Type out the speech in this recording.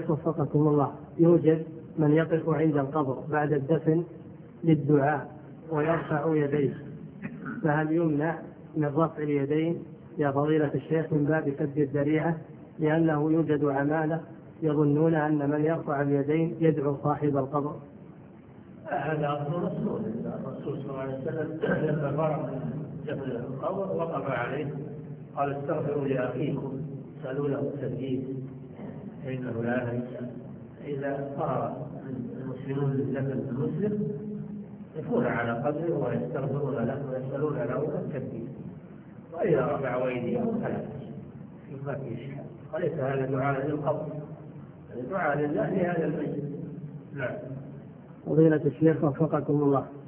الشيخ وفقكم الله، يوجد من يقف عند القبر بعد الدفن للدعاء ويرفع يديه، فهل يمنع من رفع اليدين يا فضيلة الشيخ من باب سد الذريعة، لأنه يوجد عمالة يظنون أن من يرفع اليدين يدعو صاحب القبر؟ هذا أمر الرسول صلى الله عليه وسلم لما فرغ من دفن القبر وقف عليه قال استغفروا لأخيكم سألوا له التثبيت فإنه لا ينسى. إذا فرغ المسلمون من دفن المسلم يكون على قدره ويستغفرون له ويسألون له التثبيت، وإذا رفعوا أيديهم فلا ما في إشكال، وليس هذا دعاء للقبر، الدعاء لله لهذا الميت. نعم. فضيلة الشيخ وفقكم الله،